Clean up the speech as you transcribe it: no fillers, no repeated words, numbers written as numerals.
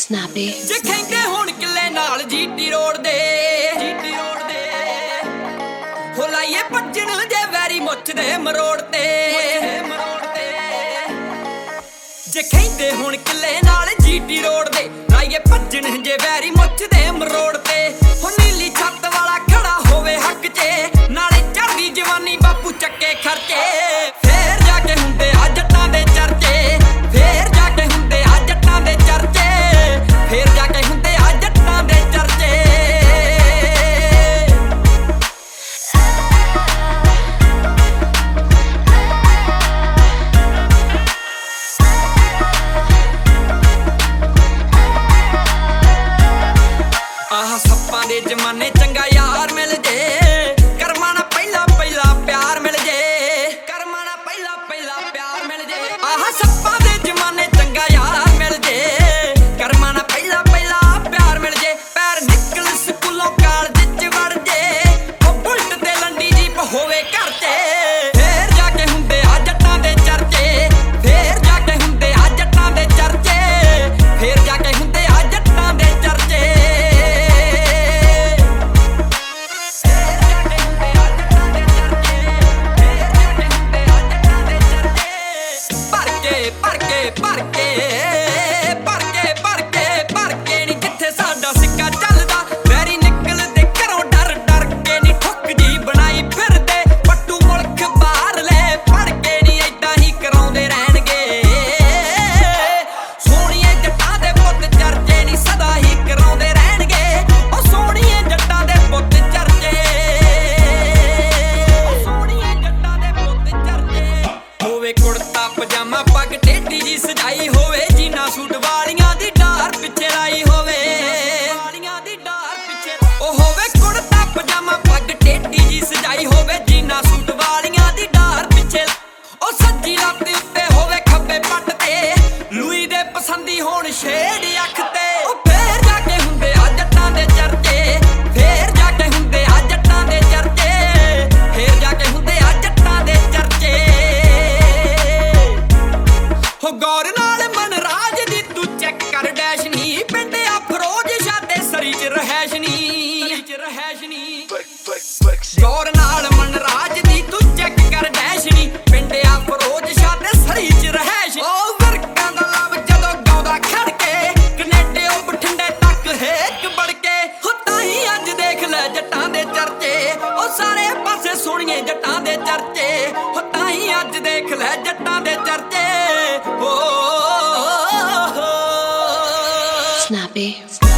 Snappy ਜੇ ਕਹਿੰਦੇ ਹੁਣ ਕਿੱਲੇ ਨਾਲ ਜੀਟੀ ਰੋਡ ਦੇ ਹੋ ਲਾਈਏ ਭੱਜਣ ਜੇ ਵੈਰੀ ਮੁੱਛ ਦੇ ਮਰੋੜ ਤੇ ਜੇ ਕਹਿੰਦੇ ਹੁਣ ਕਿੱਲੇ ਨਾਲ ਜੀਟੀ ਰੋਡ ਦੇ ਲਾਈਏ ਭੱਜਣ ਜੇ ਵੈਰੀ ਮੁੱਛ ਦੇ ਮਰੋੜ ਤੇ ਹੋ ਨੀਲੀ ਛੱਤ ਵਾਲਾ ਖੜਾ ਹੋਵੇ ਹੱਕ 'ਚ ਨਾਲੇ ਚੜ੍ਹਦੀ ਜਵਾਨੀ ਬਾਪੂ ਚੱਕੇ ਖਰਚੇ ਫੇਰ ਜਾ ਕੇ ਹੁੰਦੇ ਆ ਜੱਟਾਂ ਦੇ ਚਰਚੇ ਫੇਰ ਜਾ ਕੇ ਹੁੰਦੇ ਆ ਜੱਟਾਂ ਦੇ ਚਰਚੇ ਫੇਰ ਜਾ ਕੇ ਹੁੰਦੇ ਆ ਜੱਟਾਂ ਦੇ ਚਰਚੇ ਆਹ ਸੱਪਾਂ ਦੇ ਜ਼ਮਾਨੇ ਚੰਗਾ ਯਾਰ ਮਿਲ ਜੇ ਕਰਮਾਂ ਨਾਲ ਪਹਿਲਾ ਪਿਆਰ ਮਿਲ ਜੇ ਕਰਮਾਂ ਨਾਲ ਪਹਿਲਾ ਪਿਆਰ ਮਿਲ ਜੇ ਆਹ ਸੱਪਾਂ ਦੇ ਜ਼ਮਾਨੇ ਚੰਗਾ ਯਾਰ ਮਿਲ ਜੇ ਕਰਮਾਂ ਨਾਲ ਪਹਿਲਾ ਪਿਆਰ ਮਿਲ ਜੇ ਪੈਰ ਨਿਕਲ ਸਕੂਲੋਂ ਕਾਲਜ 'ਚ ਵੜ ਜੇ ਉਹ ਬੁਲਟ ਤੇ ਲੰਡੀ ਜੀਪ ਹੋਵੇ ਘਰ 'ਚ ਫੇਰ ਜਾ ਕੇ ਹੁੰਦੇ ਆ ਜੱਟਾਂ ਦੇ ਚਰਚੇ ਫੇਰ ਜਾ ਕੇ ਹੁੰਦੇ ਆ ਜੱਟਾਂ ਦੇ ਚਰਚੇ ਫੇਰ ਜਾ ਕੇ ਹੁੰਦੇ ਆ ਜੱਟਾਂ ਦੇ ਚਰਚੇ ਭਰ ਕੇ ਨੀ ਜਿੱਥੇ ਸਾਡਾ ਸਿੱਕਾ ਚੱਲਦਾ ਵੈਰੀ ਨਿਕਲਦੇ ਘਰੋਂ ਡਰ ਕੇ ਨੀ ਠੁੱਕ ਜੀ ਬਣਾਈ ਫਿਰਦੇ ਪੱਟੂ ਮੁਲਕ ਬਾਹਰਲੇ ਪੜ ਕੇ ਨੀ ਏਦਾਂ ਹੀ ਕਰਾਉਂਦੇ ਰਹਿਣਗੇ ਸੋਹਣੀਏ ਜੱਟਾਂ ਦੇ ਪੁੱਤ ਚਰਚੇ ਨੀ ਸਦਾ ਹੀ ਕਰਾਉਂਦੇ ਰਹਿਣਗੇ ਉਹ ਸੋਹਣੀਏ ਜੱਟਾਂ ਦੇ ਪੁੱਤ ਚਰਚੇ ਉਹ ਸੋਹਣੀਏ ਜੱਟਾਂ ਦੇ ਪੁੱਤ ਚਰਚੇ ਹੋਵੇ ਕੁੜਤਾ ਪਜਾਮਾ ਪੱਗ ਟੇਢੀ ਜੀ ਸਜਾਈ ਹੋਵੇ ਜੀਨਾ ਸੂਟ ਵਾਲੀਆਂ ਦੀ ਡਾਰ ਪਿੱਛੇ ਲਾਈ ਹੋਵੇ ਉਹ ਹੋਵੇ ਕੁੜਤਾ ਪਜਾਮਾ ਪੱਗ ਟੇਢੀ ਜੀ ਸਜਾਈ ਹੋਵੇ ਜੀਨਾ ਸੂਟ ਵਾਲੀਆਂ ਦੀ ਡਾਰ ਪਿੱਛੇ ਉਹ ਸੱਜੀ ਲੱਤ ਉੱਤੇ ਹੋਵੇ ਖੱਬੇ ਪੱਟ ਤੇ ਲੂਈ ਦੇ ਪਸੰਦੀ ਹੋਣ ਸ਼ੇਡ ਅੱਖ ਤੇ ਉਹ ਫੇਰ ਜਾ ਕੇ ਹੁੰਦੇ ਆ ਜੱਟਾਂ ਦੇ ਚਰਚੇ ਫੇਰ ਜਾ ਕੇ ਹੁੰਦੇ ਆ ਜੱਟਾਂ ਦੇ ਚਰਚੇ ਫੇਰ ਜਾ ਕੇ ਹੁੰਦੇ ਆ ਜੱਟਾਂ ਦੇ ਚਰਚੇ ਹੋ ਗੌਰ ਨਾਲ ਮਨਰਾਜ ਦੀ ਤੂੰ ਚੈੱਕ ਕਰ ਡੈਸ਼ ਨੀ ਪਿੰਡ ਆ ਫਰੋਜ਼ ਸ਼ਾਦੇ ਸਰੀ ਚ ਰਹਿਸ਼ ਨੀ ਗੌਰ ਨਾਲ ਮਨਰਾਜ ਦੀ ਤੂੰ ਚੈੱਕ ਕਰ ਡੈਸ਼ ਨੀ ਪਿੰਡ ਆ ਫਰੋਜ਼ ਸ਼ਾਦੇ ਸਰੀ ਚ ਰਹਿਸ਼ ਉਹ ਵਰਕਾਂ ਦਾ ਲਵ ਜਦੋਂ ਗਾਉਂਦਾ ਖੜ ਕੇ ਕਨੇਡੇ ਉਹ ਬਠਿੰਡੇ ਤੱਕ ਹੇਕ ਬੜ ਕੇ ਹੋ ਤਾਂ ਹੀ ਅੱਜ ਦੇਖ ਲੈ ਜੱਟਾਂ ਦੇ ਚਰਚੇ ਉਹ ਸਾਰੇ ਪਾਸੇ ਸੁਣੀਏ ਜੱਟਾਂ ਦੇ ਚਰਚੇ ਹੋ ਤਾਂ ਹੀ ਅੱਜ ਦੇਖ ਲੈ ਜੱਟਾਂ ਦੇ ਚਰਚੇ Snappy